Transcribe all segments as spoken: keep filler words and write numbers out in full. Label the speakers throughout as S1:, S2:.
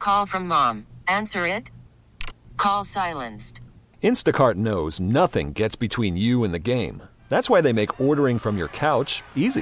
S1: Call from mom. Answer it. Call silenced.
S2: Instacart knows nothing gets between you and the game. That's why they make ordering from your couch easy.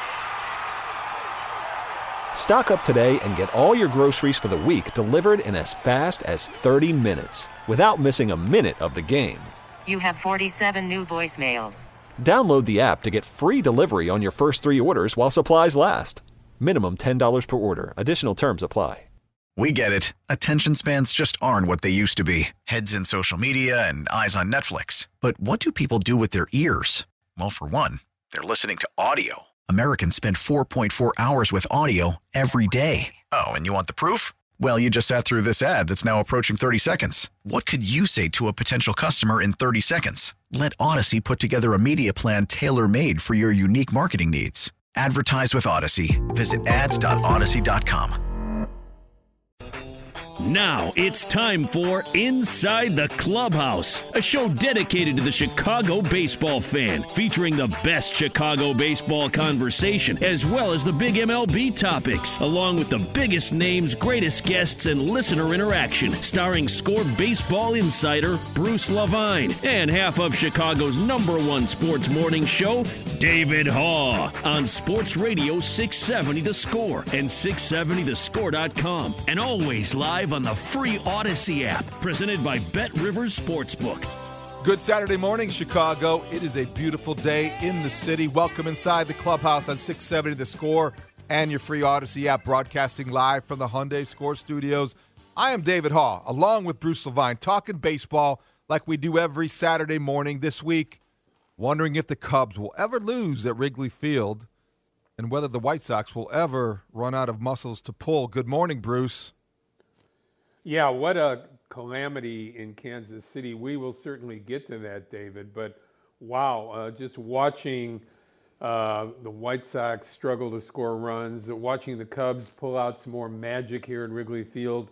S2: Stock up today and get all your groceries for the week delivered in as fast as thirty minutes without missing a minute of the game.
S1: You have forty-seven new voicemails.
S2: Download the app to get free delivery on your first three orders while supplies last. Minimum ten dollars per order. Additional terms apply.
S3: We get it. Attention spans just aren't what they used to be. Heads in social media and eyes on Netflix. But what do people do with their ears? Well, for one, they're listening to audio. Americans spend four point four hours with audio every day. Oh, and you want the proof? Well, you just sat through this ad that's now approaching thirty seconds. What could you say to a potential customer in thirty seconds? Let Odyssey put together a media plan tailor-made for your unique marketing needs. Advertise with Odyssey. Visit ads dot odyssey dot com.
S4: Now it's time for Inside the Clubhouse, a show dedicated to the Chicago baseball fan, featuring the best Chicago baseball conversation, as well as the big M L B topics, along with the biggest names, greatest guests, and listener interaction, starring Score baseball insider Bruce Levine and half of Chicago's number one sports morning show, David Haugh, on Sports Radio six seventy The Score and six seventy the score dot com, and always live on the free Odyssey app, presented by Bet Rivers Sportsbook.
S5: Good Saturday morning, Chicago. It is a beautiful day in the city. Welcome inside the clubhouse on six seventy The Score and your free Odyssey app, broadcasting live from the Hyundai Score Studios. I am David Haugh, along with Bruce Levine, talking baseball like we do every Saturday morning. This week, wondering if the Cubs will ever lose at Wrigley Field and whether the White Sox will ever run out of muscles to pull. Good morning, Bruce.
S6: Yeah, what a calamity in Kansas City. We will certainly get to that, David. But, wow, uh, just watching uh, the White Sox struggle to score runs, watching the Cubs pull out some more magic here at Wrigley Field.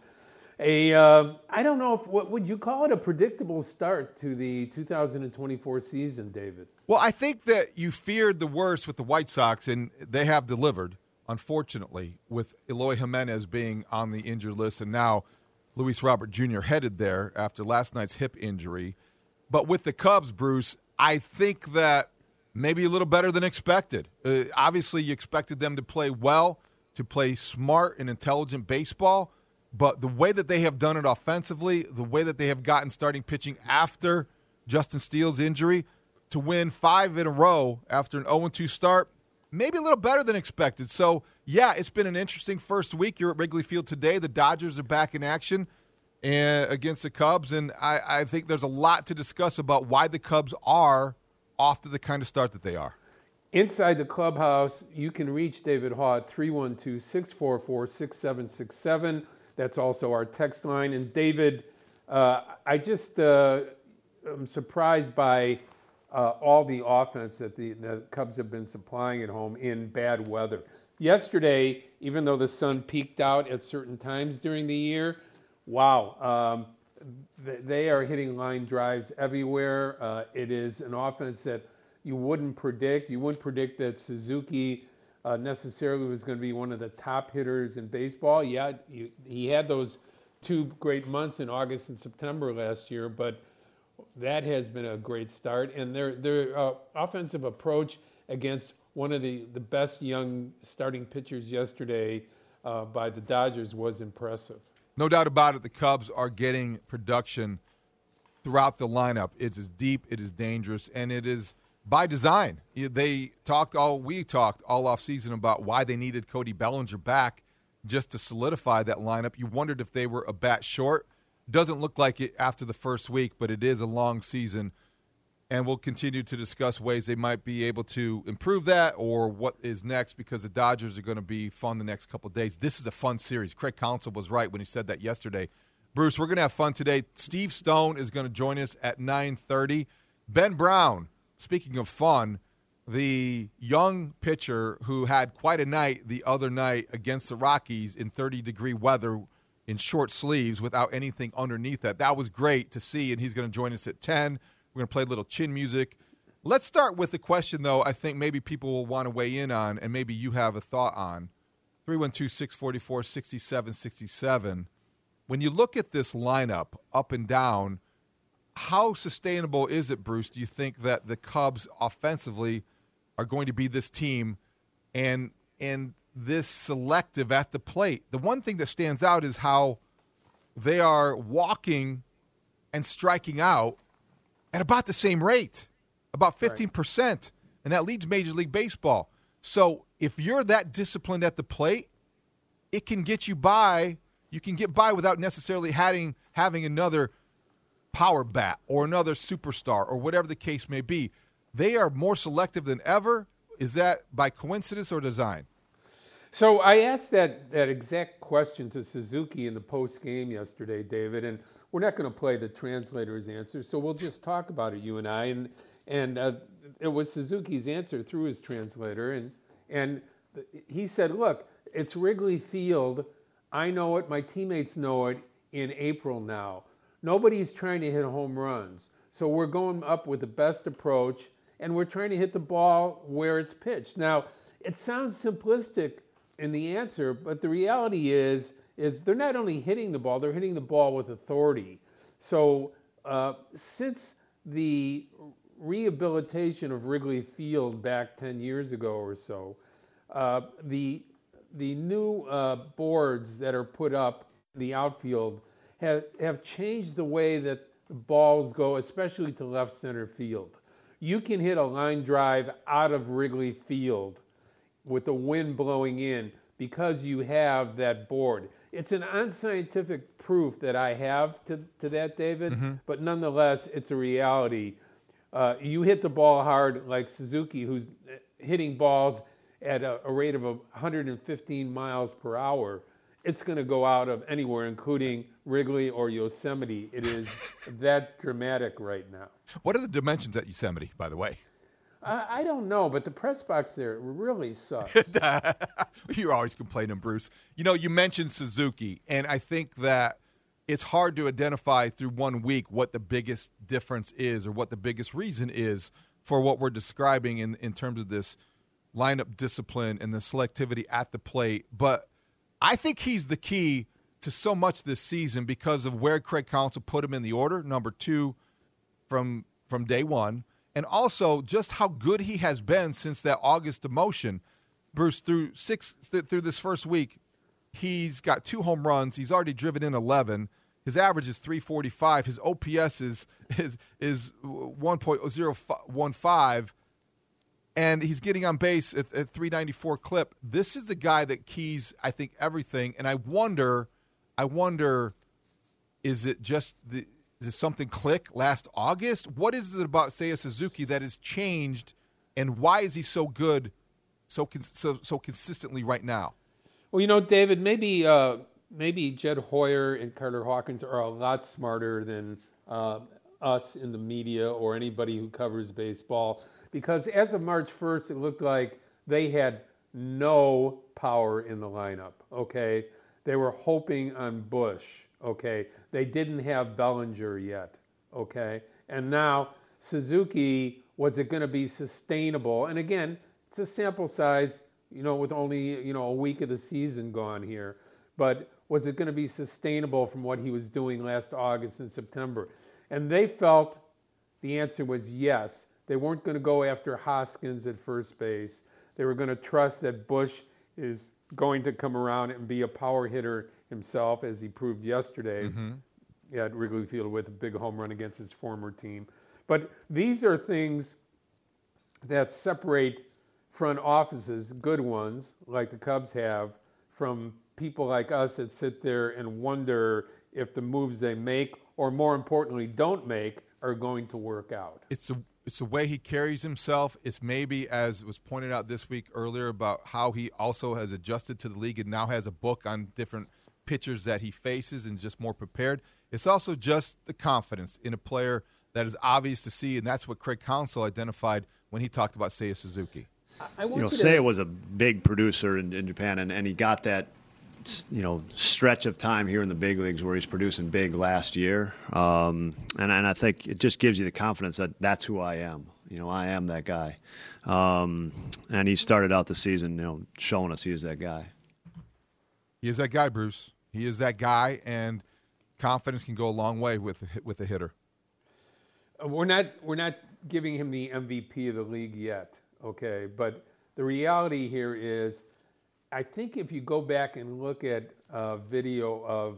S6: A, uh, I don't know if, what would you call it, a predictable start to the two thousand twenty-four season, David?
S5: Well, I think that you feared the worst with the White Sox, and they have delivered, unfortunately, with Eloy Jimenez being on the injured list, and now Luis Robert Junior headed there after last night's hip injury. But with the Cubs, Bruce, I think that maybe a little better than expected. Uh, obviously, you expected them to play well, to play smart and intelligent baseball. But the way that they have done it offensively, the way that they have gotten starting pitching after Justin Steele's injury, to win five in a row after an oh and two start, maybe a little better than expected. So, yeah, it's been an interesting first week. You're at Wrigley Field today. The Dodgers are back in action and against the Cubs, and I, I think there's a lot to discuss about why the Cubs are off to the kind of start that they are.
S6: Inside the clubhouse, you can reach David Haugh at three one two, six four four, six seven six seven. That's also our text line. And, David, uh, I just uh, am surprised by uh, all the offense that the, the Cubs have been supplying at home in bad weather. Yesterday, even though the sun peaked out at certain times during the year, wow, um, th- they are hitting line drives everywhere. Uh, it is an offense that you wouldn't predict. You wouldn't predict that Suzuki uh, necessarily was going to be one of the top hitters in baseball. Yeah, you, he had those two great months in August and September last year, but that has been a great start. And their their uh, offensive approach against one of the, the best young starting pitchers yesterday uh, by the Dodgers was impressive.
S5: No doubt about it, the Cubs are getting production throughout the lineup. It's as deep, it is dangerous, and it is by design. They talked all we talked all offseason about why they needed Cody Bellinger back just to solidify that lineup. You wondered if they were a bat short. Doesn't look like it after the first week, but it is a long season. And we'll continue to discuss ways they might be able to improve that or what is next, because the Dodgers are going to be fun the next couple of days. This is a fun series. Craig Counsell was right when he said that yesterday. Bruce, we're going to have fun today. Steve Stone is going to join us at nine thirty. Ben Brown, speaking of fun, the young pitcher who had quite a night the other night against the Rockies in thirty-degree weather in short sleeves without anything underneath that. That was great to see, and he's going to join us at ten. We're going to play a little chin music. Let's start with the question, though, I think maybe people will want to weigh in on, and maybe you have a thought on. three one two, six four four, six seven six seven. when you look at this lineup up and down, how sustainable is it, Bruce, do you think that the Cubs offensively are going to be this team and and this selective at the plate? The one thing that stands out is how they are walking and striking out at about the same rate, about fifteen percent, and that leads Major League Baseball. So if you're that disciplined at the plate, it can get you by. You can get by without necessarily having having another power bat or another superstar or whatever the case may be. They are more selective than ever. Is that by coincidence or design?
S6: So I asked that, that exact question to Suzuki in the post game yesterday, David, and we're not going to play the translator's answer, so we'll just talk about it, you and I. And and uh, it was Suzuki's answer through his translator, and and he said, look, it's Wrigley Field. I know it. My teammates know it in April now. Nobody's trying to hit home runs. So we're going up with the best approach, and we're trying to hit the ball where it's pitched. Now, it sounds simplistic in the answer, but the reality is, is they're not only hitting the ball, they're hitting the ball with authority. So uh, since the rehabilitation of Wrigley Field back ten years ago or so, uh, the the new uh, boards that are put up in the outfield have, have changed the way that the balls go, especially to left center field. You can hit a line drive out of Wrigley Field with the wind blowing in because you have that board. It's an unscientific proof that I have to, to that, David, mm-hmm. but nonetheless, it's a reality. Uh, you hit the ball hard like Suzuki, who's hitting balls at a, a rate of one hundred fifteen miles per hour, it's going to go out of anywhere, including Wrigley or Yosemite. It is that dramatic right now.
S5: What are the dimensions at Yosemite, by the way?
S6: I, I don't know, but the press box there really sucks.
S5: You're always complaining, Bruce. You know, you mentioned Suzuki, and I think that it's hard to identify through one week what the biggest difference is or what the biggest reason is for what we're describing in, in terms of this lineup discipline and the selectivity at the plate. But I think he's the key to so much this season because of where Craig Counsell put him in the order, number two from from day one, and also just how good he has been since that August demotion. Bruce, through six th- through this first week, he's got two home runs. He's already driven in eleven. His average is three forty-five. His O P S is is is one point oh one five. And he's getting on base at, at three ninety-four clip. This is the guy that keys, I think, everything. And I wonder, I wonder, is it just the, did something click last August? What is it about Seiya Suzuki that has changed, and why is he so good, so so so consistently right now?
S6: Well, you know, David, maybe uh, maybe Jed Hoyer and Carter Hawkins are a lot smarter than uh, us in the media or anybody who covers baseball. Because as of March first, it looked like they had no power in the lineup, okay? They were hoping on Bush, okay? They didn't have Bellinger yet, okay? And now Suzuki, was it going to be sustainable? And again, it's a sample size, you know, with only, you know, a week of the season gone here. But was it going to be sustainable from what he was doing last August and September? And they felt the answer was yes. They weren't going to go after Hoskins at first base. They were going to trust that Bush is going to come around and be a power hitter himself, as he proved yesterday mm-hmm. at Wrigley Field with a big home run against his former team. But these are things that separate front offices, good ones, like the Cubs have, from people like us that sit there and wonder if the moves they make, or more importantly, don't make, are going to work out.
S5: It's a It's the way he carries himself. It's maybe, as was pointed out this week earlier, about how he also has adjusted to the league and now has a book on different pitchers that he faces and just more prepared. It's also just the confidence in a player that is obvious to see, and that's what Craig Counsell identified when he talked about Seiya Suzuki.
S7: I want you know, you to... Seiya was a big producer in, in Japan, and, and he got that you know, stretch of time here in the big leagues where he's producing big last year. Um, and, and I think it just gives you the confidence that that's who I am. You know, I am that guy. Um, and he started out the season, you know, showing us he is that guy.
S5: He is that guy, Bruce. He is that guy. And confidence can go a long way with with a hitter.
S6: We're not we're not giving him the M V P of the league yet, okay? But the reality here is, I think if you go back and look at a video of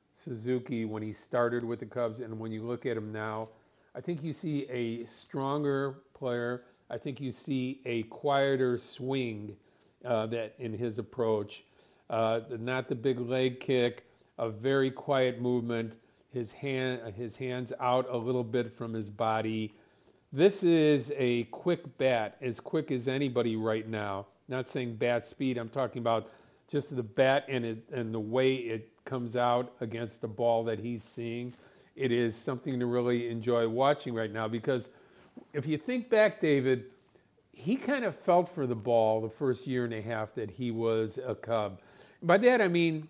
S6: Suzuki when he started with the Cubs and when you look at him now, I think you see a stronger player. I think you see a quieter swing uh, that in his approach. Uh, not the big leg kick, a very quiet movement. His hand, his hands out a little bit from his body. This is a quick bat, as quick as anybody right now. Not saying bat speed. I'm talking about just the bat and it and the way it comes out against the ball that he's seeing. It is something to really enjoy watching right now, because if you think back, David, he kind of felt for the ball the first year and a half that he was a Cub. By that I mean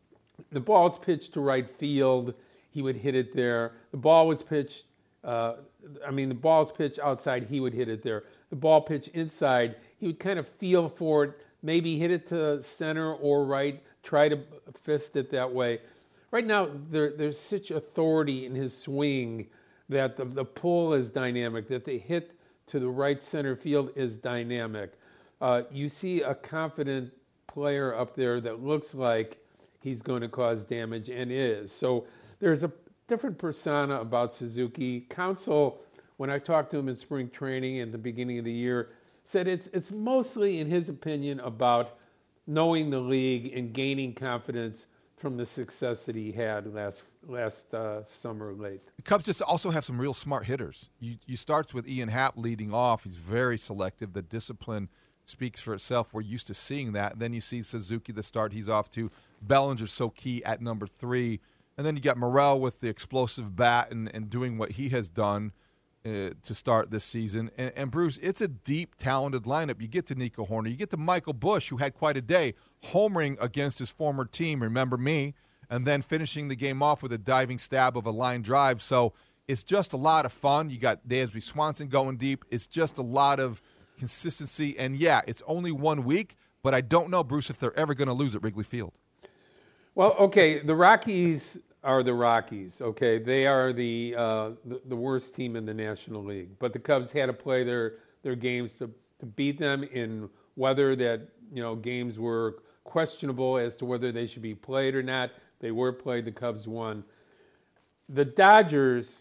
S6: the ball's pitched to right field, he would hit it there. The ball was pitched, uh, I mean the ball's pitched outside, he would hit it there. The ball pitched inside, he would kind of feel for it, maybe hit it to center or right, try to fist it that way. Right now, there, there's such authority in his swing that the, the pull is dynamic, that the hit to the right center field is dynamic. Uh, you see a confident player up there that looks like he's going to cause damage and is. So there's a different persona about Suzuki. Counsell, when I talked to him in spring training at the beginning of the year, said it's it's mostly, in his opinion, about knowing the league and gaining confidence from the success that he had last last uh, summer late.
S5: The Cubs just also have some real smart hitters. You you starts with Ian Happ leading off. He's very selective. The discipline speaks for itself. We're used to seeing that. And then you see Suzuki, the start he's off to. Bellinger's so key at number three. And then you got Morel with the explosive bat and, and doing what he has done uh, to start this season. And, and, Bruce, it's a deep, talented lineup. You get to Nico Hoerner. You get to Michael Busch, who had quite a day, homering against his former team, remember me, and then finishing the game off with a diving stab of a line drive. So it's just a lot of fun. You got Dansby Swanson going deep. It's just a lot of consistency. And, yeah, it's only one week, but I don't know, Bruce, if they're ever going to lose at Wrigley Field.
S6: Well, okay, the Rockies are the Rockies, okay? They are the, uh, the the worst team in the National League. But the Cubs had to play their, their games to, to beat them in weather that, you know, games were questionable as to whether they should be played or not. They were played. The Cubs won. The Dodgers,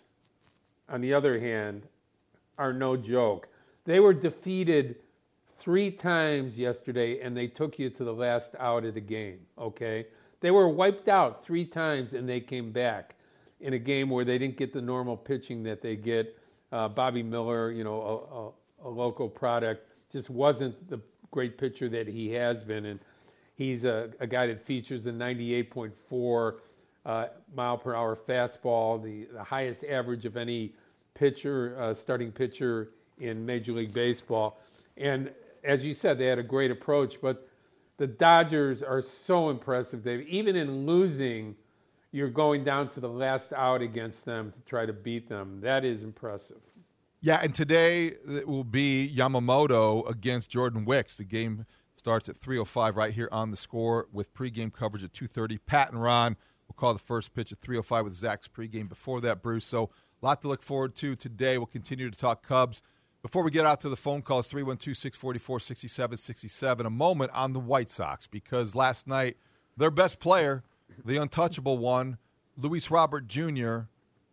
S6: on the other hand, are no joke. They were defeated three times yesterday, and they took you to the last out of the game, okay? They were wiped out three times, and they came back in a game where they didn't get the normal pitching that they get. Uh, Bobby Miller, you know, a, a, a local product, just wasn't the great pitcher that he has been. And he's a, a guy that features a ninety-eight point four uh, mile per hour fastball, the, the highest average of any pitcher, uh, starting pitcher in Major League Baseball. And as you said, they had a great approach, but the Dodgers are so impressive, Dave. Even in losing, you're going down to the last out against them to try to beat them. That is impressive.
S5: Yeah, and today it will be Yamamoto against Jordan Wicks. The game starts at three oh five right here on The Score with pregame coverage at two thirty. Pat and Ron will call the first pitch at three oh five with Zach's pregame before that, Bruce. So a lot to look forward to today. We'll continue to talk Cubs. Before we get out to the phone calls, three one two, six four four, six seven six seven, a moment on the White Sox, because last night their best player, the untouchable one, Luis Robert Junior,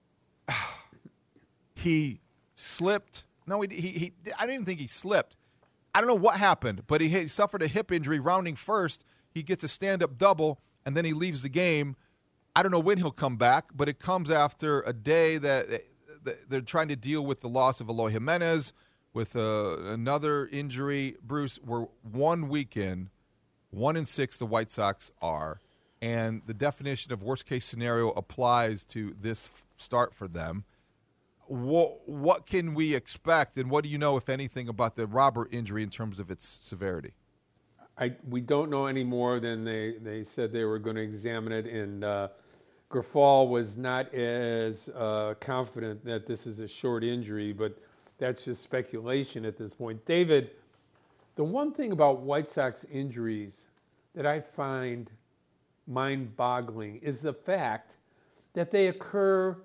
S5: he slipped. No, he, he, he I didn't think he slipped. I don't know what happened, but he, he suffered a hip injury rounding first. He gets a stand-up double, and then he leaves the game. I don't know when he'll come back, but it comes after a day that they're trying to deal with the loss of Eloy Jimenez, with uh, another injury. Bruce, we're one week in, one in six the White Sox are, and the definition of worst-case scenario applies to this start for them. What, what can we expect, and what do you know, if anything, about the Robert injury in terms of its severity?
S6: I, we don't know any more than they, they said they were going to examine it, and uh, Grifol was not as uh, confident that this is a short injury, but that's just speculation at this point. David, the one thing about White Sox injuries that I find mind-boggling is the fact that they occur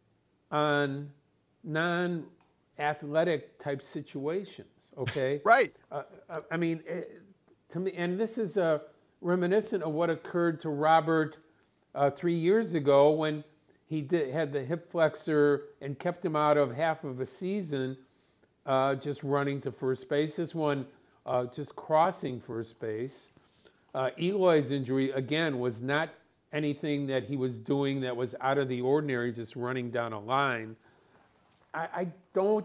S6: on non-athletic type situations, okay?
S5: Right.
S6: Uh, I mean, it, to me, and this is uh, reminiscent of what occurred to Robert uh, three years ago when he did, had the hip flexor and kept him out of half of a season uh, just running to first base. This one uh, just crossing first base. Uh, Eloy's injury, again, was not anything that he was doing that was out of the ordinary, just running down a line. I, I don't,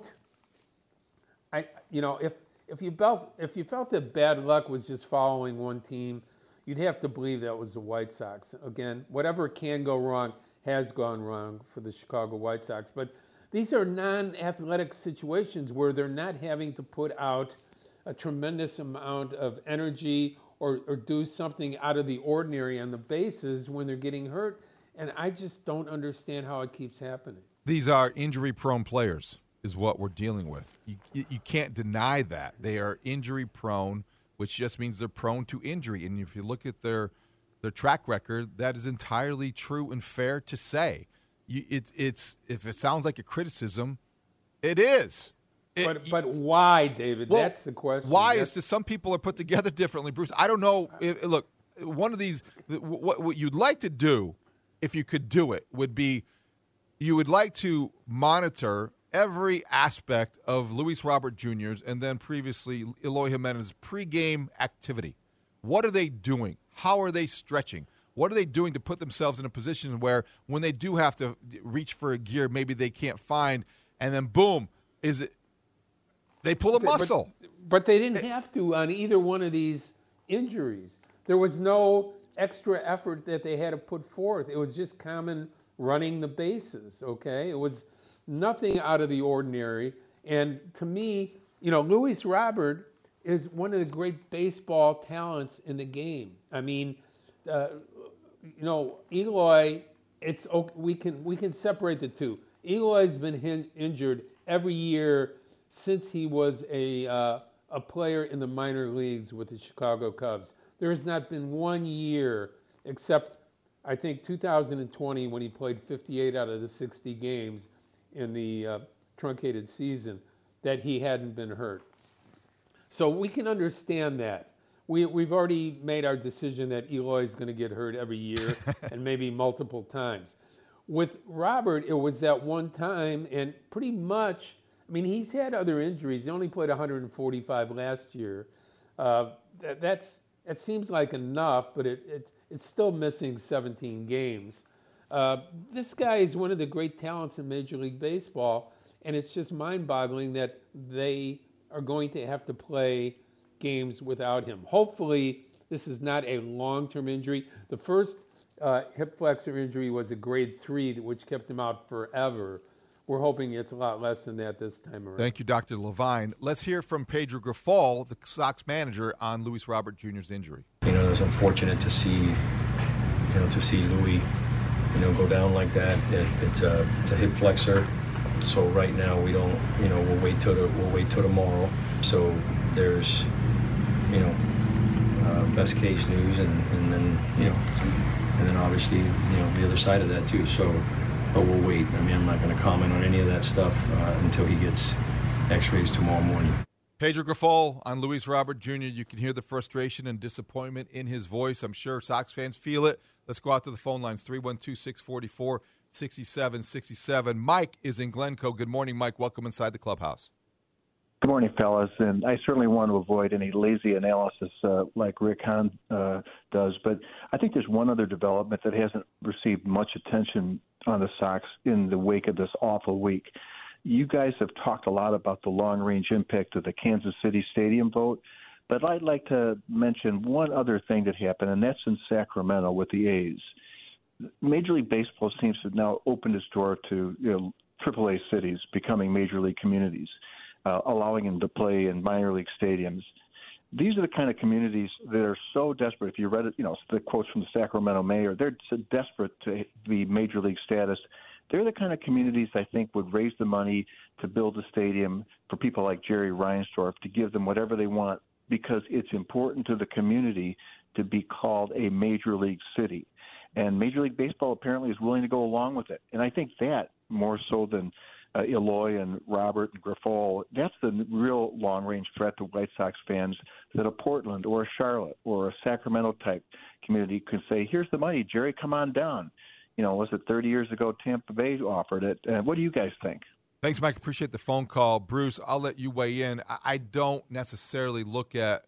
S6: I you know, if if you felt if you felt that bad luck was just following one team, you'd have to believe that was the White Sox. Again, whatever can go wrong has gone wrong for the Chicago White Sox. But these are non-athletic situations where they're not having to put out a tremendous amount of energy or, or do something out of the ordinary on the bases when they're getting hurt. And I just don't understand how it keeps happening.
S5: These are injury-prone players is what we're dealing with. You, you can't deny that. They are injury-prone, which just means they're prone to injury. And if you look at their their track record, that is entirely true and fair to say. You, it, it's if it sounds like a criticism, it is. It,
S6: but but why, David?
S5: well,
S6: That's the question.
S5: Why
S6: That's,
S5: is just some people are put together differently, Bruce? I don't know. If, look, one of these, what, what you'd like to do, if you could do it, would be you would like to monitor every aspect of Luis Robert Junior's and then previously Eloy Jimenez's pregame activity. What are they doing? How are they stretching? What are they doing to put themselves in a position where when they do have to reach for a gear, maybe they can't find, and then boom, is it? They pull a muscle.
S6: But, but they didn't have to on either one of these injuries. There was no extra effort that they had to put forth. It was just common running the bases, okay? It was nothing out of the ordinary. And to me, you know, Luis Robert is one of the great baseball talents in the game. I mean, uh, you know, Eloy, it's we can we can separate the two. Eloy's been hin- injured every year since he was a uh, a player in the minor leagues with the Chicago Cubs. There has not been one year, except I think two thousand twenty when he played fifty-eight out of the sixty games in the uh, truncated season, that he hadn't been hurt. So we can understand that. We, we've already made our decision that Eloy is going to get hurt every year and maybe multiple times. With Robert, it was that one time, and pretty much, I mean, he's had other injuries. He only played one hundred forty-five last year. Uh, that, that's that seems like enough, but it, it it's still missing seventeen games. Uh, this guy is one of the great talents in Major League Baseball, and it's just mind-boggling that they are going to have to play games without him. Hopefully, this is not a long-term injury. The first uh, hip flexor injury was a grade three, which kept him out forever. We're hoping it's a lot less than that this time around.
S5: Thank you, Doctor Levine. Let's hear from Pedro Grifol, the Sox manager, on Luis Robert Junior's injury.
S8: You know, it was unfortunate to see, you know, to see Louis, you know, go down like that. It, it's a it's a hip flexor. So right now we don't, you know, we'll wait till the, we'll wait till tomorrow. So there's, you know, uh, best case news, and, and then you know, and then obviously, you know, the other side of that too. So, but we'll wait. I mean, I'm not going to comment on any of that stuff uh, until he gets X-rays tomorrow morning.
S5: Pedro Grifol on Luis Robert Junior You can hear the frustration and disappointment in his voice. I'm sure Sox fans feel it. Let's go out to the phone lines, three one two, six four four, six seven six seven. Mike is in Glencoe. Good morning, Mike. Welcome inside the clubhouse.
S9: Good morning, fellas. And I certainly want to avoid any lazy analysis uh, like Rick Hahn uh, does. But I think there's one other development that hasn't received much attention on the Sox in the wake of this awful week. You guys have talked a lot about the long-range impact of the Kansas City Stadium vote. But I'd like to mention one other thing that happened, and that's in Sacramento with the A's. Major League Baseball seems to have now opened its door to you know, triple A cities becoming major league communities, uh, allowing them to play in minor league stadiums. These are the kind of communities that are so desperate. If you read it, you know, the quotes from the Sacramento mayor, they're so desperate to be major league status. They're the kind of communities I think would raise the money to build a stadium for people like Jerry Reinsdorf, to give them whatever they want, because it's important to the community to be called a major league city. And Major League Baseball apparently is willing to go along with it. And I think that, more so than uh, Eloy and Robert and Grifol, that's the real long-range threat to White Sox fans, that a Portland or a Charlotte or a Sacramento-type community could say, here's the money, Jerry, come on down. You know, was it thirty years ago Tampa Bay offered it? Uh, what do you guys think?
S5: Thanks, Mike. Appreciate the phone call. Bruce, I'll let you weigh in. I don't necessarily look at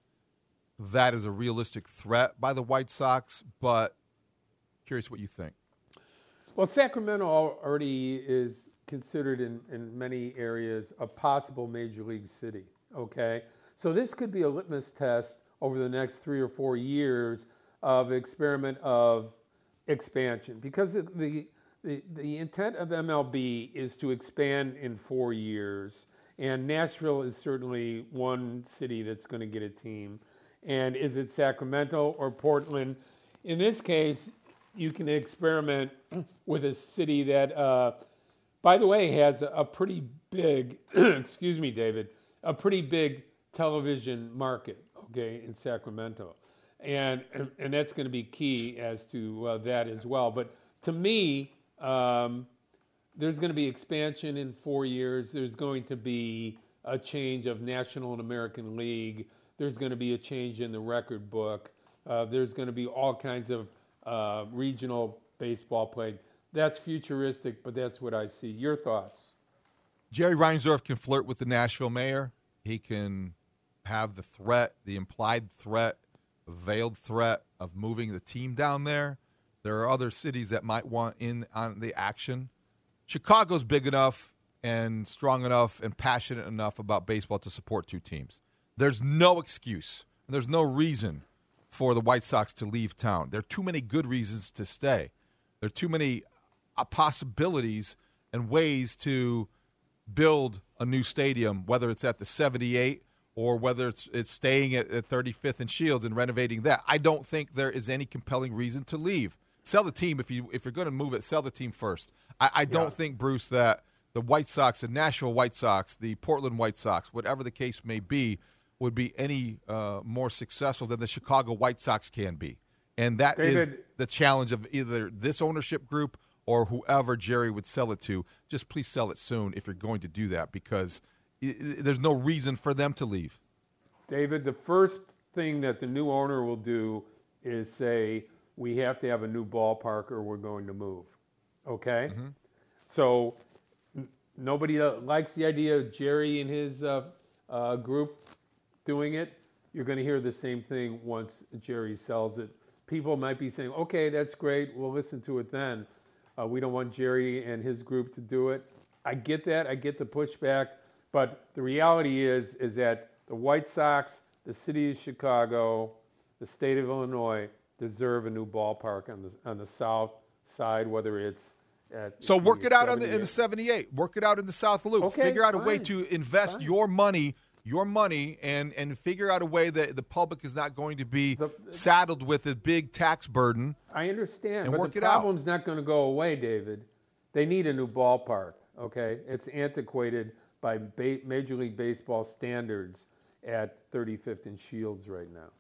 S5: that as a realistic threat by the White Sox, but curious what you think.
S6: Well, Sacramento already is considered in, in many areas a possible major league city, okay? So this could be a litmus test over the next three or four years of experiment of expansion, because the, the, the intent of M L B is to expand in four years, and Nashville is certainly one city that's going to get a team. And is it Sacramento or Portland? In this case, you can experiment with a city that, uh, by the way, has a pretty big, excuse me, David, a pretty big television market, okay, in Sacramento. And and, and that's going to be key as to uh, that as well. But to me, um, there's going to be expansion in four years. There's going to be a change of National and American League. There's going to be a change in the record book. Uh, there's going to be all kinds of uh, regional baseball played. That's futuristic, but that's what I see. Your thoughts?
S5: Jerry Reinsdorf can flirt with the Nashville mayor. He can have the threat, the implied threat, the veiled threat of moving the team down there. There are other cities that might want in on the action. Chicago's big enough and strong enough and passionate enough about baseball to support two teams. There's no excuse, and there's no reason for the White Sox to leave town. There are too many good reasons to stay. There are too many uh, possibilities and ways to build a new stadium, whether it's at the seventy-eight or whether it's it's staying at, at thirty-fifth and Shields and renovating that. I don't think there is any compelling reason to leave. Sell the team if you if you're going to move it. Sell the team first. I, I don't yeah. think, Bruce, that the White Sox, the Nashville White Sox, the Portland White Sox, whatever the case may be, would be any uh, more successful than the Chicago White Sox can be. And that David, is the challenge of either this ownership group or whoever Jerry would sell it to. Just please sell it soon if you're going to do that, because it, it, there's no reason for them to leave.
S6: David, the first thing that the new owner will do is say, we have to have a new ballpark or we're going to move. Okay? Mm-hmm. So n- nobody uh, likes the idea of Jerry and his uh, uh, group doing it. You're going to hear the same thing once Jerry sells it. People might be saying, okay, that's great. We'll listen to it then. Uh, we don't want Jerry and his group to do it. I get that. I get the pushback. But the reality is, is that the White Sox, the city of Chicago, the state of Illinois deserve a new ballpark on the on the south side, whether it's at
S5: so work it out on the, in the seventy-eight. Work it out in the South Loop.
S6: Okay,
S5: figure out
S6: fine,
S5: a way to invest
S6: fine.
S5: your money. Your money and, and figure out a way that the public is not going to be
S6: the,
S5: saddled with a big tax burden.
S6: I understand,
S5: and
S6: but
S5: work
S6: the
S5: it out.
S6: problem's not going to go away, David. They need a new ballpark, okay? It's antiquated by ba- Major League Baseball standards at thirty-fifth and Shields right now.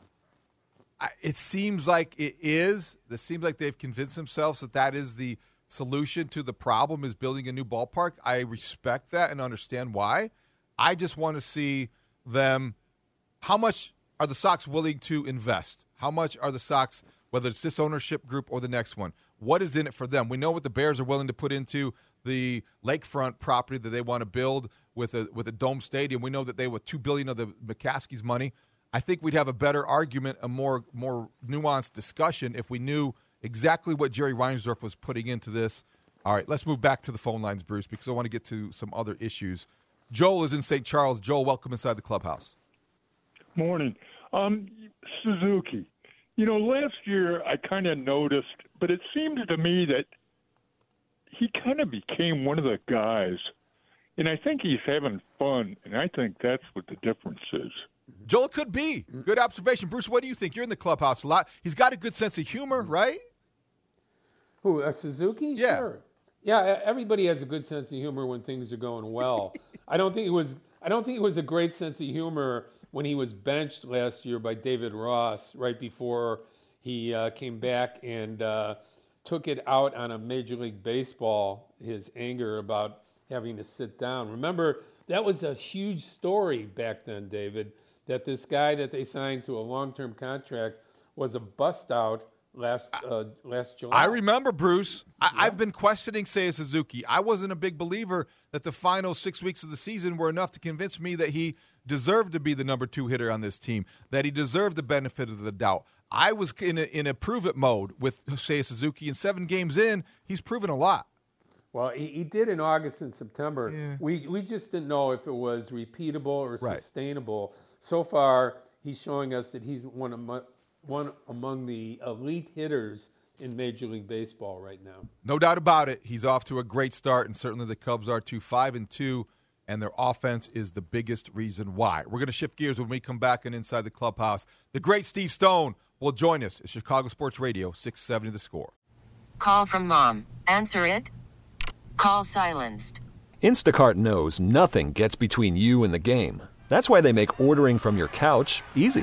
S5: I, it seems like it is. It seems like they've convinced themselves that that is the solution to the problem, is building a new ballpark. I respect that and understand why. I just want to see them, how much are the Sox willing to invest? How much are the Sox, whether it's this ownership group or the next one, what is in it for them? We know what the Bears are willing to put into the lakefront property that they want to build with a with a dome stadium. We know that they, with two billion dollars of the McCaskey's money, I think we'd have a better argument, a more more nuanced discussion if we knew exactly what Jerry Reinsdorf was putting into this. All right, let's move back to the phone lines, Bruce, because I want to get to some other issues. Joel is in Saint Charles. Joel, welcome inside the clubhouse.
S10: Morning. Um, Suzuki. You know, last year I kind of noticed, but it seemed to me that he kind of became one of the guys, and I think he's having fun, and I think that's what the difference is.
S5: Joel, it could be. Good observation. Bruce, what do you think? You're in the clubhouse a lot. He's got a good sense of humor, right?
S6: Who, a Suzuki?
S5: Yeah.
S6: Sure. Yeah, everybody has a good sense of humor when things are going well. I don't think it was. I don't think it was a great sense of humor when he was benched last year by David Ross right before he uh, came back and uh, took it out on a Major League Baseball, his anger about having to sit down. Remember, that was a huge story back then, David, that this guy that they signed to a long-term contract was a bust out last uh, last July.
S5: I remember, Bruce. I, yeah. I've been questioning Seiya Suzuki. I wasn't a big believer that the final six weeks of the season were enough to convince me that he deserved to be the number two hitter on this team, that he deserved the benefit of the doubt. I was in a, in a prove-it mode with Seiya Suzuki, and seven games in, he's proven a lot.
S6: Well, he, he did in August and September.
S5: Yeah.
S6: We we just didn't know if it was repeatable or
S5: right.
S6: sustainable. So far, he's showing us that he's one among, one among the elite hitters in Major League Baseball right now.
S5: No doubt about it. He's off to a great start, and certainly the Cubs are too, five and two, and their offense is the biggest reason why. We're going to shift gears when we come back and Inside the Clubhouse. The great Steve Stone will join us at Chicago Sports Radio, six seventy The Score.
S1: Call from mom. Answer it. Call silenced.
S2: Instacart knows nothing gets between you and the game. That's why they make ordering from your couch easy.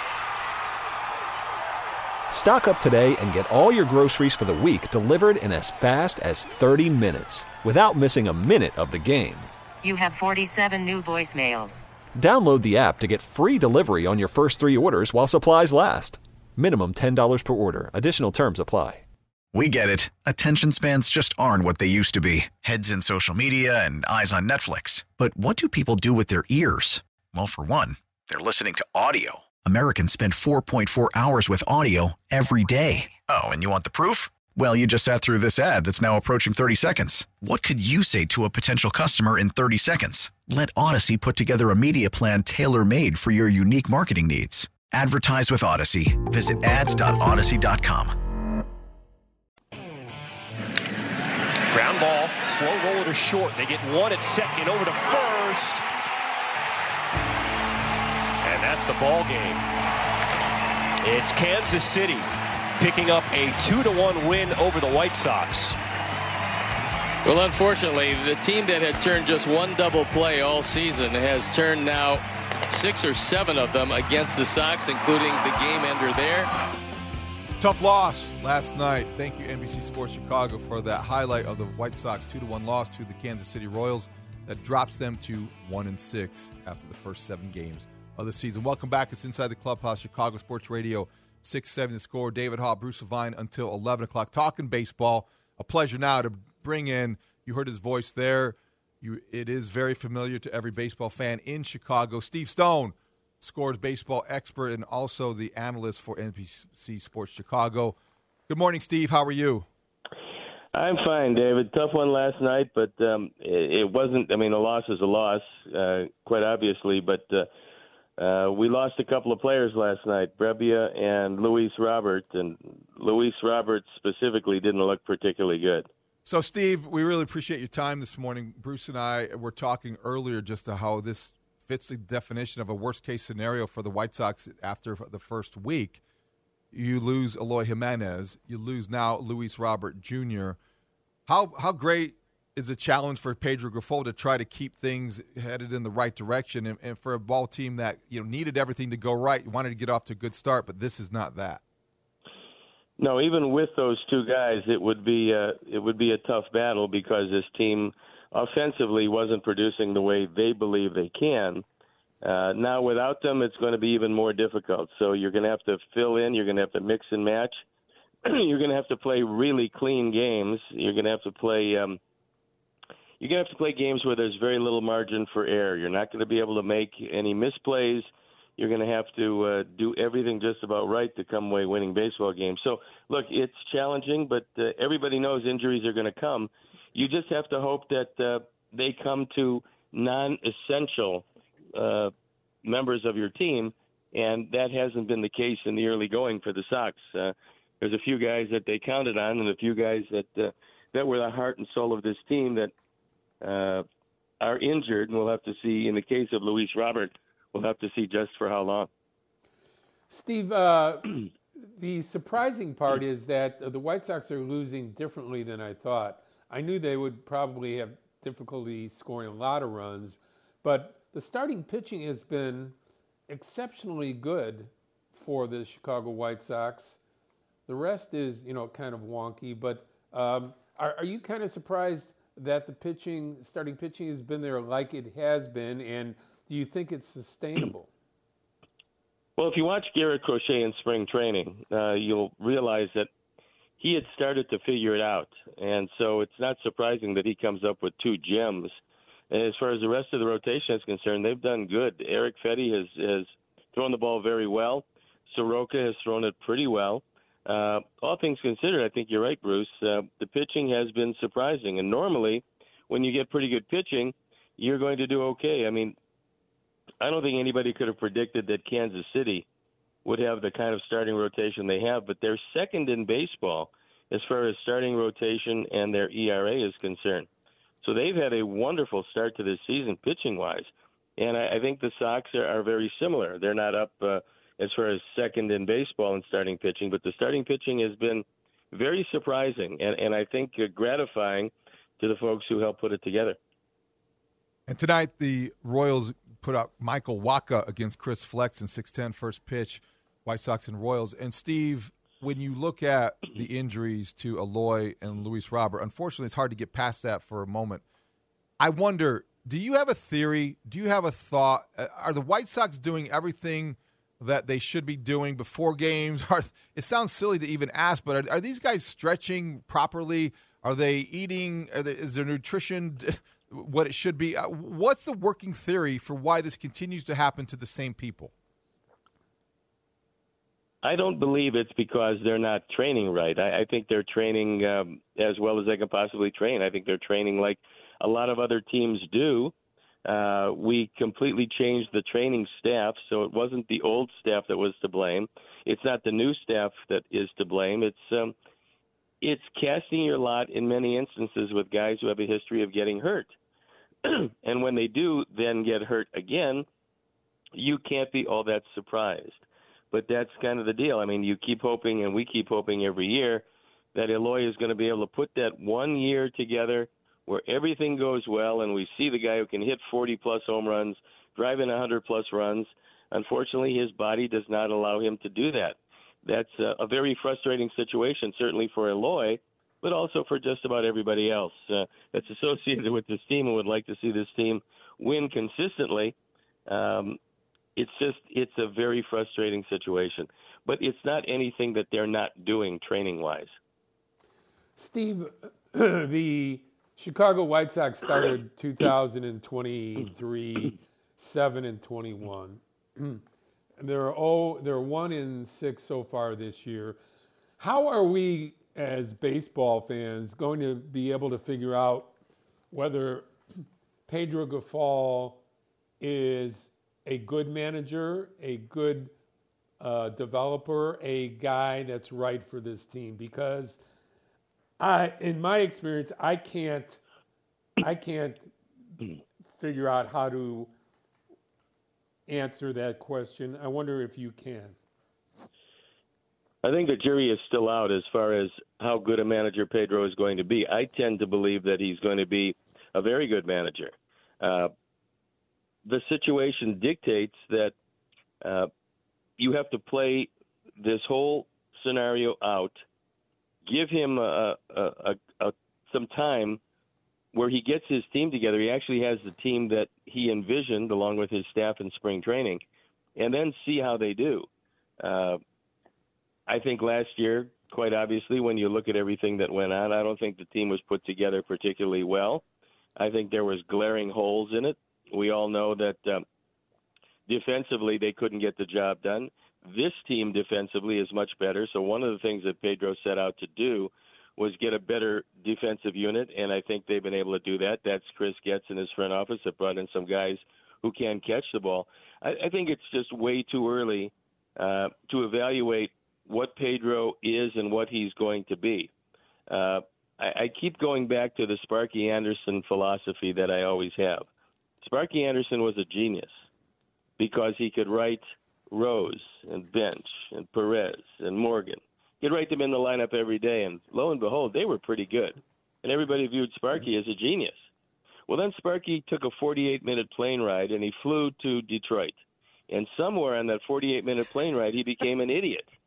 S2: Stock up today and get all your groceries for the week delivered in as fast as thirty minutes without missing a minute of the game.
S1: You have forty-seven new voicemails.
S2: Download the app to get free delivery on your first three orders while supplies last. Minimum ten dollars per order. Additional terms apply.
S3: We get it. Attention spans just aren't what they used to be. Heads in social media and eyes on Netflix. But what do people do with their ears? Well, for one, they're listening to audio. Americans spend four point four hours with audio every day. Oh, and you want the proof? Well, you just sat through this ad that's now approaching thirty seconds. What could you say to a potential customer in thirty seconds? Let Odyssey put together a media plan tailor-made for your unique marketing needs. Advertise with Odyssey. Visit ads dot odyssey dot com.
S11: Ground ball, slow roller to short. They get one at second, over to first. And that's the ball game. It's Kansas City picking up a two to one win over the White Sox.
S12: Well, unfortunately, the team that had turned just one double play all season has turned now six or seven of them against the Sox, including the game ender there.
S5: Tough loss last night. Thank you, N B C Sports Chicago, for that highlight of the White Sox two to one loss to the Kansas City Royals. That drops them to one and six after the first seven games of the season. Welcome back. It's Inside the Clubhouse, Chicago Sports Radio, six seventy The Score. David Haugh, Bruce Levine until eleven o'clock. Talking baseball. A pleasure now to bring in, you heard his voice there. You, it is very familiar to every baseball fan in Chicago. Steve Stone, Score's baseball expert and also the analyst for N B C Sports Chicago. Good morning, Steve. How are you?
S13: I'm fine, David. Tough one last night, but um, it, it wasn't – I mean, a loss is a loss, uh, quite obviously, but uh, uh, we lost a couple of players last night, Brebbia and Luis Robert, and Luis Robert specifically didn't look particularly good.
S5: So, Steve, we really appreciate your time this morning. Bruce and I were talking earlier just to how this fits the definition of a worst-case scenario for the White Sox after the first week. You lose Eloy Jimenez. You lose now Luis Robert Junior How how great is a challenge for Pedro Grifol to try to keep things headed in the right direction, and, and for a ball team that you know needed everything to go right, wanted to get off to a good start, but this is not that.
S13: No, even with those two guys, it would be uh, it would be a tough battle because this team offensively wasn't producing the way they believe they can. Uh, now, without them, it's going to be even more difficult. So you're going to have to fill in. You're going to have to mix and match. You're going to have to play really clean games. You're going to have to play. Um, you're going to have to play games where there's very little margin for error. You're not going to be able to make any misplays. You're going to have to uh, do everything just about right to come away winning baseball games. So, look, it's challenging, but uh, everybody knows injuries are going to come. You just have to hope that uh, they come to non-essential uh, members of your team, and that hasn't been the case in the early going for the Sox. Uh, there's a few guys that they counted on and a few guys that uh, that were the heart and soul of this team that uh, are injured, and we'll have to see. In the case of Luis Robert, we'll have to see just for how long.
S6: Steve, uh, the surprising part is that the White Sox are losing differently than I thought. I knew they would probably have difficulty scoring a lot of runs, but the starting pitching has been exceptionally good for the Chicago White Sox. The rest is, you know, kind of wonky. But um, are, are you kind of surprised that the pitching, starting pitching, has been there like it has been, and do you think it's sustainable?
S13: Well, if you watch Garrett Crochet in spring training, uh, you'll realize that he had started to figure it out. And so it's not surprising that he comes up with two gems. And as far as the rest of the rotation is concerned, they've done good. Eric Fetty has, has thrown the ball very well. Soroka has thrown it pretty well. Uh, all things considered, I think you're right, Bruce. Uh, the pitching has been surprising. And normally, when you get pretty good pitching, you're going to do okay. I mean, I don't think anybody could have predicted that Kansas City would have the kind of starting rotation they have, but they're second in baseball as far as starting rotation and their E R A is concerned. So they've had a wonderful start to this season pitching-wise, and I, I think the Sox are, are very similar. They're not up uh, as far as second in baseball in starting pitching, but the starting pitching has been very surprising and, and I think uh, gratifying to the folks who helped put it together.
S5: And tonight the Royals put out Michael Wacha against Chris Flex in six ten first pitch, White Sox and Royals. And, Steve, when you look at the injuries to Eloy and Luis Robert, unfortunately it's hard to get past that for a moment. I wonder, do you have a theory? Do you have a thought? Are the White Sox doing everything that they should be doing before games? Are, it sounds silly to even ask, but are, are these guys stretching properly? Are they eating? Are they, is their nutrition what it should be? What's the working theory for why this continues to happen to the same people?
S13: I don't believe it's because they're not training right. I, I think they're training um, as well as they can possibly train. I think they're training like a lot of other teams do. Uh, we completely changed the training staff, so it wasn't the old staff that was to blame. It's not the new staff that is to blame. It's um, it's casting your lot in many instances with guys who have a history of getting hurt. And when they do then get hurt again, you can't be all that surprised. But that's kind of the deal. I mean, you keep hoping, and we keep hoping every year, that Eloy is going to be able to put that one year together where everything goes well, and we see the guy who can hit forty-plus home runs, drive in one hundred-plus runs. Unfortunately, his body does not allow him to do that. That's a, a very frustrating situation, certainly for Eloy, but also for just about everybody else uh, that's associated with this team and would like to see this team win consistently. Um, it's just it's a very frustrating situation. But it's not anything that they're not doing training-wise.
S6: Steve, the Chicago White Sox started two thousand twenty-three seven and twenty-one. They're oh, they're one in six so far this year. How are we as baseball fans going to be able to figure out whether Pedro Grifol is a good manager, a good uh, developer, a guy that's right for this team? Because I, in my experience, I can't, I can't figure out how to answer that question. I wonder if you can.
S13: I think the jury is still out as far as how good a manager Pedro is going to be. I tend to believe that he's going to be a very good manager. Uh, the situation dictates that uh, you have to play this whole scenario out, give him a, a, a, a, some time where he gets his team together. He actually has the team that he envisioned along with his staff in spring training, and then see how they do. Uh, I think last year, quite obviously, when you look at everything that went on, I don't think the team was put together particularly well. I think there was glaring holes in it. We all know that um, defensively they couldn't get the job done. This team defensively is much better. So one of the things that Pedro set out to do was get a better defensive unit, and I think they've been able to do that. That's Chris Getz in his front office that brought in some guys who can catch the ball. I, I think it's just way too early uh, to evaluate what Pedro is and what he's going to be. Uh, I, I keep going back to the Sparky Anderson philosophy that I always have. Sparky Anderson was a genius because he could write Rose and Bench and Perez and Morgan. He'd write them in the lineup every day, and lo and behold, they were pretty good. And everybody viewed Sparky as a genius. Well, then Sparky took a forty-eight minute plane ride, and he flew to Detroit. And somewhere on that forty-eight minute plane ride, he became an idiot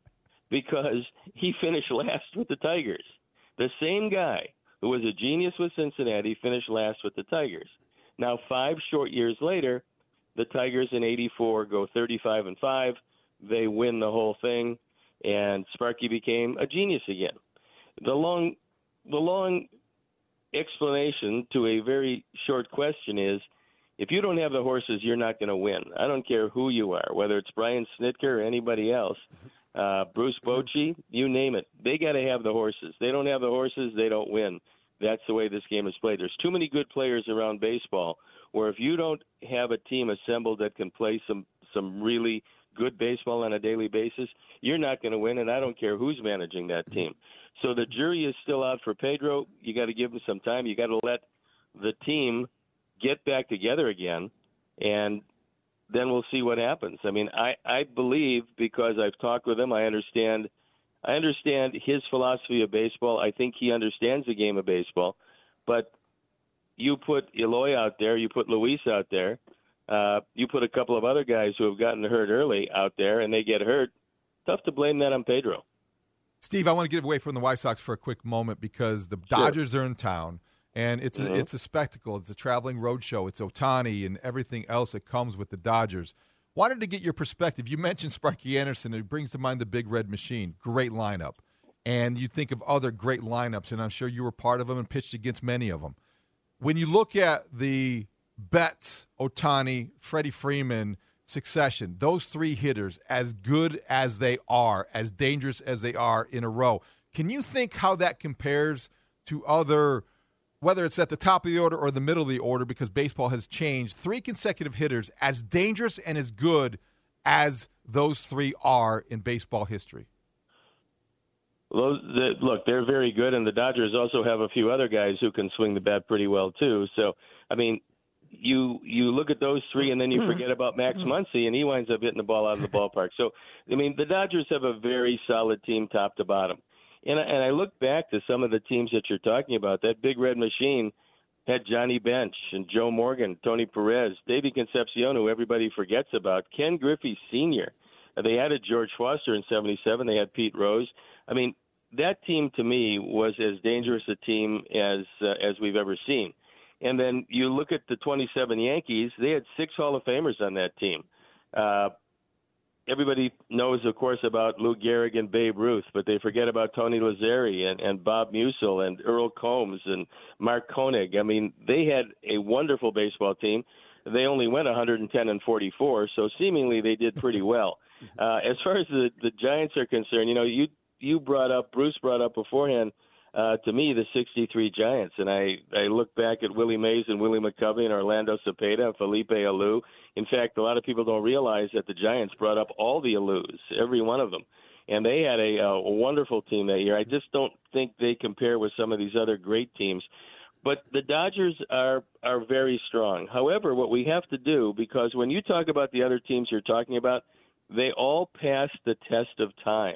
S13: because he finished last with the Tigers. The same guy who was a genius with Cincinnati finished last with the Tigers. Now, five short years later, the Tigers in eighty-four go thirty-five and five. They win the whole thing, and Sparky became a genius again. The long, the long explanation to a very short question is, if you don't have the horses, you're not going to win. I don't care who you are, whether it's Brian Snitker or anybody else, uh, Bruce Bochy, you name it. They got to have the horses. They don't have the horses, they don't win. That's the way this game is played. There's too many good players around baseball where if you don't have a team assembled that can play some, some really good baseball on a daily basis, you're not going to win, and I don't care who's managing that team. So the jury is still out for Pedro. You got to give him some time. You got to let the team get back together again, and then we'll see what happens. I mean, I, I believe, because I've talked with him, I understand I understand his philosophy of baseball. I think he understands the game of baseball. But you put Eloy out there, you put Luis out there, uh, you put a couple of other guys who have gotten hurt early out there, and they get hurt. Tough to blame that on Pedro.
S5: Steve, I want to get away from the White Sox for a quick moment because the Dodgers sure. are in town, and it's
S13: mm-hmm.
S5: a, it's a spectacle. It's a traveling road show. It's Ohtani and everything else that comes with the Dodgers. Wanted to get your perspective. You mentioned Sparky Anderson. It brings to mind the Big Red Machine. Great lineup. And you think of other great lineups, and I'm sure you were part of them and pitched against many of them. When you look at the Betts, Ohtani, Freddie Freeman succession, those three hitters, as good as they are, as dangerous as they are in a row, can you think how that compares to other, whether it's at the top of the order or the middle of the order, because baseball has changed, three consecutive hitters as dangerous and as good as those three are in baseball history?
S13: Well, the, look, they're very good, and the Dodgers also have a few other guys who can swing the bat pretty well, too. So, I mean, you you look at those three, and then you forget about Max Muncy, and he winds up hitting the ball out of the ballpark. So, I mean, the Dodgers have a very solid team top to bottom. And, and I look back to some of the teams that you're talking about. That Big Red Machine had Johnny Bench and Joe Morgan, Tony Perez, Davey Concepcion, who everybody forgets about, Ken Griffey Senior They added George Foster in seventy-seven. They had Pete Rose. I mean, that team to me was as dangerous a team as uh, as we've ever seen. And then you look at the twenty-seven Yankees, they had six Hall of Famers on that team. Uh, everybody knows, of course, about Lou Gehrig and Babe Ruth, but they forget about Tony Lazzeri and, and Bob Musil and Earl Combs and Mark Koenig. I mean, they had a wonderful baseball team. They only went one hundred ten and forty-four, so seemingly they did pretty well. Uh, as far as the, the Giants are concerned, you know, you you brought up, Bruce brought up beforehand, uh, to me, the sixty-three Giants. And I, I look back at Willie Mays and Willie McCovey and Orlando Cepeda and Felipe Alou. In fact, a lot of people don't realize that the Giants brought up all the Alous, every one of them. And they had a, a wonderful team that year. I just don't think they compare with some of these other great teams. But the Dodgers are are very strong. However, what we have to do, because when you talk about the other teams you're talking about, they all passed the test of time.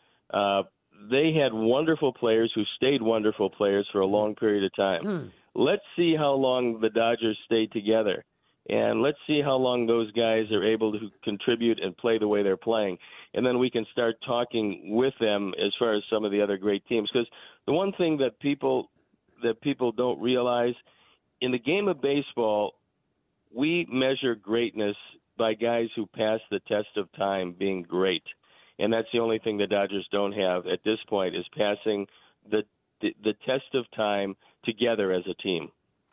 S13: Uh, they had wonderful players who stayed wonderful players for a long period of time. Mm. Let's see how long the Dodgers stay together, and let's see how long those guys are able to contribute and play the way they're playing. And then we can start talking with them as far as some of the other great teams. Because the one thing that people that people don't realize, in the game of baseball, we measure greatness by guys who pass the test of time being great. And that's the only thing the Dodgers don't have at this point, is passing the, the the test of time together as a team.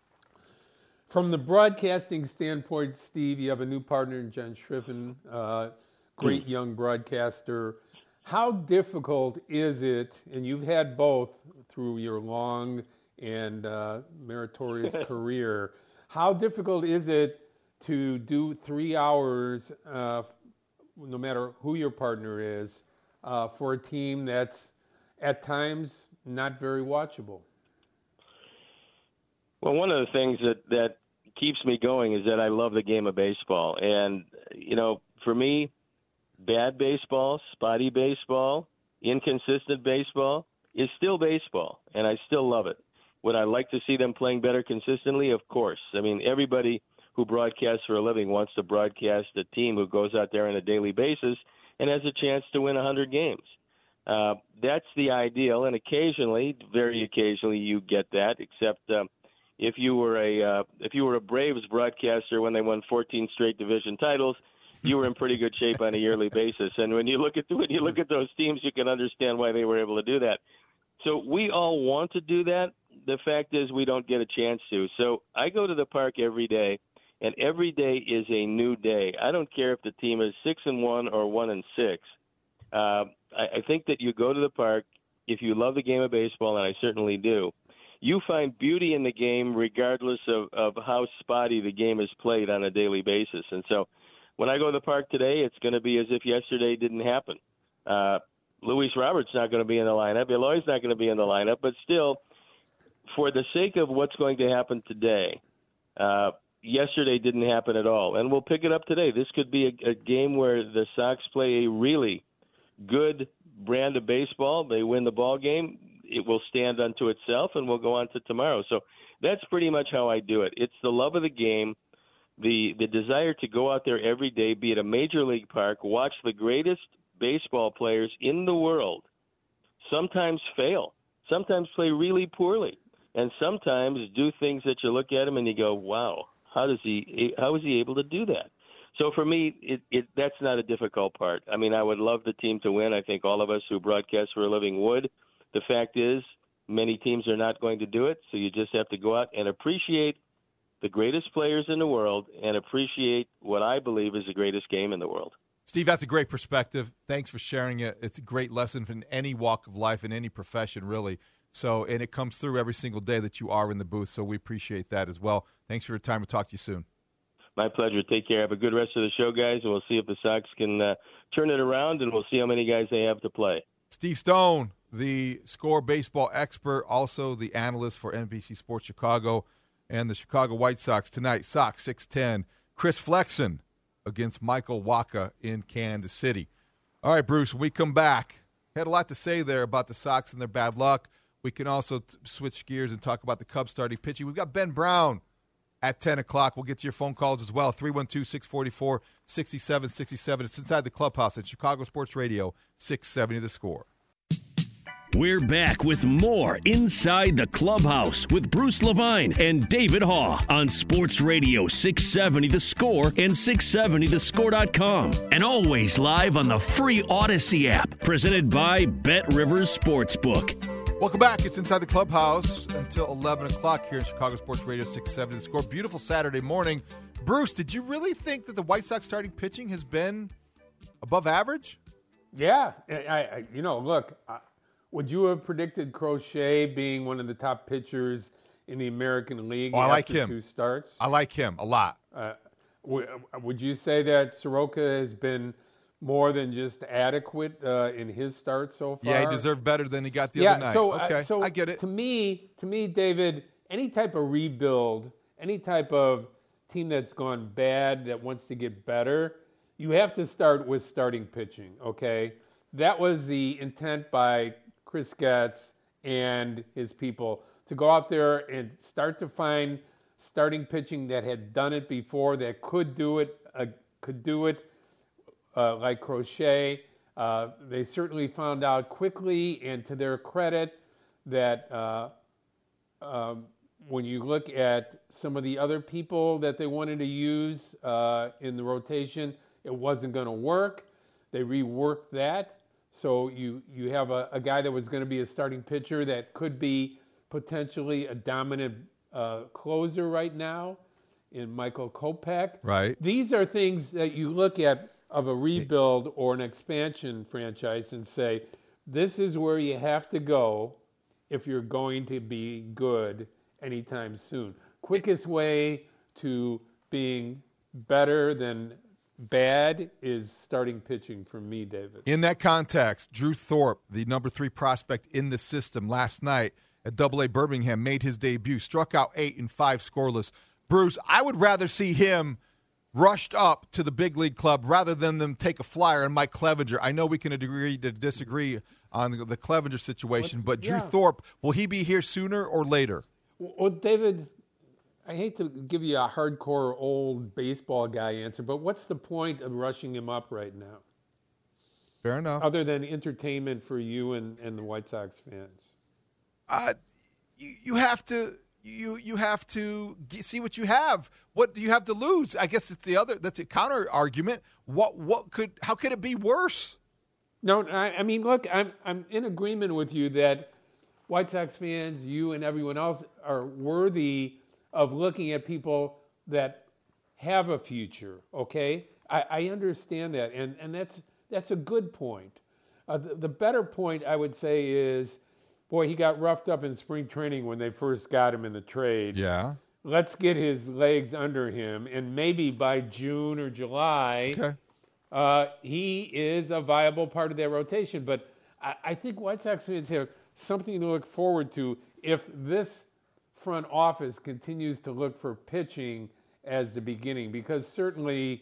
S6: From the broadcasting standpoint, Steve, you have a new partner in Jen Shriven, uh, great mm. young broadcaster. How difficult is it, and you've had both through your long and uh, meritorious career, how difficult is it to do three hours, uh, no matter who your partner is, uh, for a team that's at times not very watchable?
S13: Well, one of the things that, that keeps me going is that I love the game of baseball. And, you know, for me, bad baseball, spotty baseball, inconsistent baseball is still baseball, and I still love it. Would I like to see them playing better consistently? Of course. I mean, everybody who broadcasts for a living wants to broadcast a team who goes out there on a daily basis and has a chance to win one hundred games. Uh, that's the ideal, and occasionally, very occasionally, you get that. Except uh, if you were a uh, if you were a Braves broadcaster when they won fourteen straight division titles, you were in pretty good shape on a yearly basis. And when you look at when you look at those teams, you can understand why they were able to do that. So we all want to do that. The fact is, we don't get a chance to. So I go to the park every day, and every day is a new day. I don't care if the team is six and one or one and six. Uh, I, I think that you go to the park if you love the game of baseball, and I certainly do. You find beauty in the game regardless of, of how spotty the game is played on a daily basis. And so when I go to the park today, it's going to be as if yesterday didn't happen. Uh, Luis Roberts not going to be in the lineup. Eloy's not going to be in the lineup. But still, for the sake of what's going to happen today, uh, yesterday didn't happen at all. And we'll pick it up today. This could be a, a game where the Sox play a really good brand of baseball. They win the ball game. It will stand unto itself, and we'll go on to tomorrow. So that's pretty much how I do it. It's the love of the game, the the desire to go out there every day, be at a major league park, watch the greatest baseball players in the world sometimes fail, sometimes play really poorly, and sometimes do things that you look at them and you go, wow, how does he how is he able to do that? So for me, it, it that's not a difficult part. I mean, I would love the team to win. I think all of us who broadcast for a living would. The fact is, many teams are not going to do it, so you just have to go out and appreciate the greatest players in the world and appreciate what I believe is the greatest game in the world.
S5: Steve, that's a great perspective. Thanks for sharing it. It's a great lesson in any walk of life, in any profession, really. So, and it comes through every single day that you are in the booth, so we appreciate that as well. Thanks for your time. We'll talk to you soon.
S13: My pleasure. Take care. Have a good rest of the show, guys, and we'll see if the Sox can uh, turn it around, and we'll see how many guys they have to play.
S5: Steve Stone, the Score baseball expert, also the analyst for N B C Sports Chicago and the Chicago White Sox tonight. Sox six ten. Chris Flexen against Michael Wacha in Kansas City. All right, Bruce, when we come back, had a lot to say there about the Sox and their bad luck. We can also t- switch gears and talk about the Cubs starting pitching. We've got Ben Brown at ten o'clock. We'll get to your phone calls as well. three one two, six four four, six seven six seven. It's Inside the Clubhouse at Chicago Sports Radio, six seventy The Score.
S4: We're back with more Inside the Clubhouse with Bruce Levine and David Haugh on Sports Radio six seventy The Score and six seventy the score dot com. And always live on the free Odyssey app, presented by Bet Rivers Sportsbook.
S5: Welcome back. It's Inside the Clubhouse until eleven o'clock here in Chicago Sports Radio six seventy The Score. Beautiful Saturday morning. Bruce, did you really think that the White Sox starting pitching has been above average?
S6: Yeah. I, I you know, look, I, would you have predicted Crochet being one of the top pitchers in the American League
S5: oh, I
S6: after
S5: like him.
S6: two starts?
S5: I like him a lot.
S6: Uh, w- would you say that Soroka has been more than just adequate uh, in his start so far?
S5: Yeah, he deserved better than he got the
S6: yeah,
S5: other night.
S6: So,
S5: okay,
S6: uh, so
S5: I get it.
S6: To me, to me, David, any type of rebuild, any type of team that's gone bad that wants to get better, you have to start with starting pitching, okay? That was the intent by Chris Getz and his people, to go out there and start to find starting pitching that had done it before, that could do it, uh, could do it uh, like Crochet. Uh, they certainly found out quickly, and to their credit, that uh, um, when you look at some of the other people that they wanted to use uh, in the rotation, it wasn't going to work. They reworked that. So you, you have a, a guy that was going to be a starting pitcher that could be potentially a dominant uh, closer right now in Michael Kopech.
S5: Right.
S6: These are things that you look at of a rebuild or an expansion franchise and say, this is where you have to go if you're going to be good anytime soon. Quickest way to being better than bad is starting pitching for me, David.
S5: In that context, Drew Thorpe, the number three prospect in the system last night at Double A Birmingham, made his debut, struck out eight and five scoreless. Bruce, I would rather see him rushed up to the big league club rather than them take a flyer on Mike Clevenger. I know we can agree to disagree on the Clevenger situation, What's, but Drew yeah. Thorpe, will he be here sooner or later?
S6: Well, David, I hate to give you a hardcore old baseball guy answer, but what's the point of rushing him up right now?
S5: Fair enough.
S6: Other than entertainment for you and, and the White Sox fans.
S5: Uh, you, you have to you you have to g- see what you have. What do you have to lose? I guess it's the other. That's a counter argument. What what could how could it be worse?
S6: No, I, I mean, look, I'm I'm in agreement with you that White Sox fans, you and everyone else, are worthy of looking at people that have a future. Okay, I, I understand that, and and that's that's a good point. Uh, the, the better point I would say is, boy, he got roughed up in spring training when they first got him in the trade.
S5: Yeah.
S6: Let's get his legs under him, and maybe by June or July,
S5: okay.
S6: uh, he is a viable part of their rotation. But I, I think White Sox fans have something to look forward to if this front office continues to look for pitching as the beginning, because certainly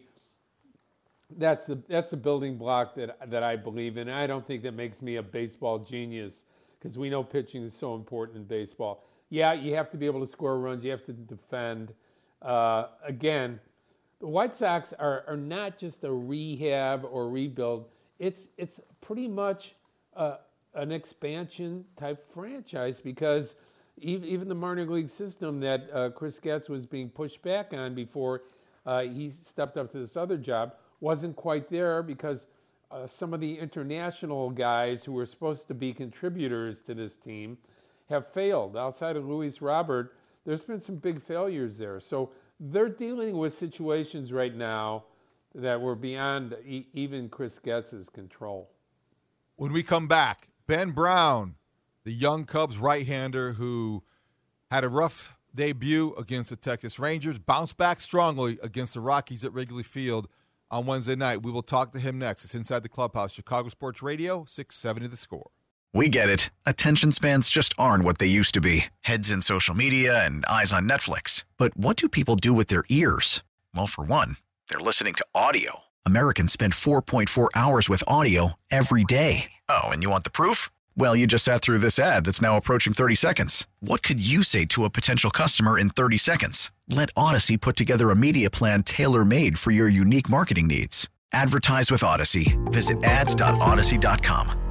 S6: that's the that's the building block that that I believe in. I don't think that makes me a baseball genius, because we know pitching is so important in baseball. Yeah, you have to be able to score runs. You have to defend. Uh, again, the White Sox are, are not just a rehab or rebuild. It's it's pretty much uh, an expansion type franchise, because even, even the minor league system that uh, Chris Getz was being pushed back on before uh, he stepped up to this other job wasn't quite there, because uh, some of the international guys who were supposed to be contributors to this team have failed. Outside of Luis Robert, there's been some big failures there. So they're dealing with situations right now that were beyond e- even Chris Getz's control.
S5: When we come back, Ben Brown, the young Cubs right-hander who had a rough debut against the Texas Rangers, bounced back strongly against the Rockies at Wrigley Field on Wednesday night. We will talk to him next. It's Inside the Clubhouse, Chicago Sports Radio, six seventy The Score.
S3: We get it. Attention spans just aren't what they used to be. Heads in social media and eyes on Netflix. But what do people do with their ears? Well, for one, they're listening to audio. Americans spend four point four hours with audio every day. Oh, and you want the proof? Well, you just sat through this ad that's now approaching thirty seconds. What could you say to a potential customer in thirty seconds? Let Odyssey put together a media plan tailor-made for your unique marketing needs. Advertise with Odyssey. Visit ads dot odyssey dot com.